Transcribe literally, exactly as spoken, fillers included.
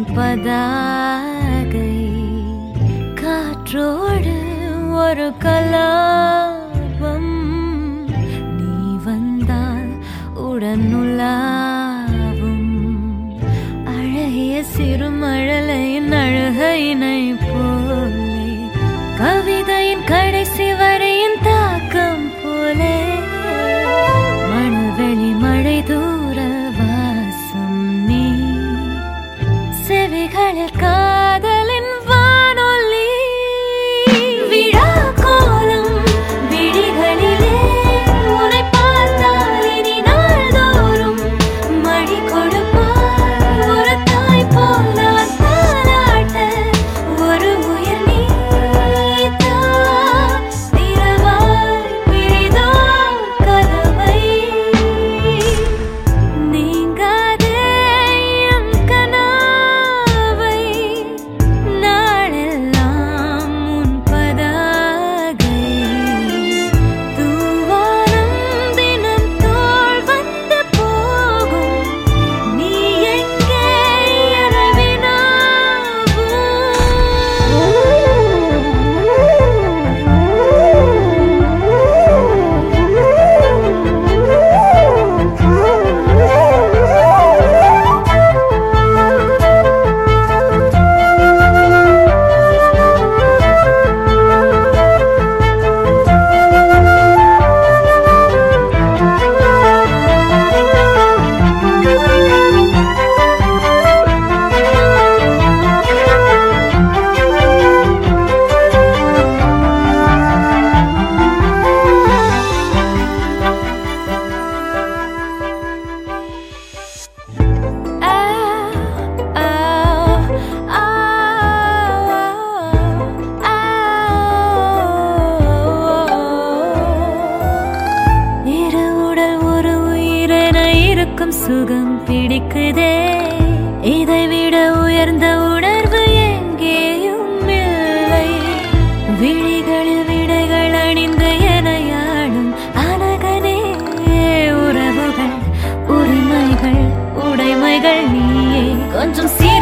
பதாகை காற்றோடு ஒரு கலாபம் நீ வந்தால் உடனுலாவும் அழகிய சிறுமழலையின் அழகையினை போலே கவிதையின் கடைசி வரையின் தாக்கம் போலே மணவெளி மழை தூர வாசம் நீ செவிகளில் காதலின் வானொலி விழா கோலம் விழிகளிலே உன்னை பார்த்தால் இனி நாள்தோறும் மழை கொடுப்பார் ஒரு தாய் போல் நான் தாலாட்ட ஒரு உயிர் நீதான் திறவாய் பிரிதோ கதவை நீங்காதே எம் கனாவை நாளெல்லாம் உன் பதாகை தூவானம் தினம் தோள் வந்து போகும் நீ எங்கே இரு உடல் ஒரு உயிரென இருக்கும் சுகம் பிடிக்குதே இதை விட உயர்ந்த உணர்வு எங்கேயும் இல்லை விழிகளில் விடைகள் அணிந்து எனையாடும் அழகனே உறவுகள் உரிமைகள் உடைமைகள் நீயே கொஞ்சம்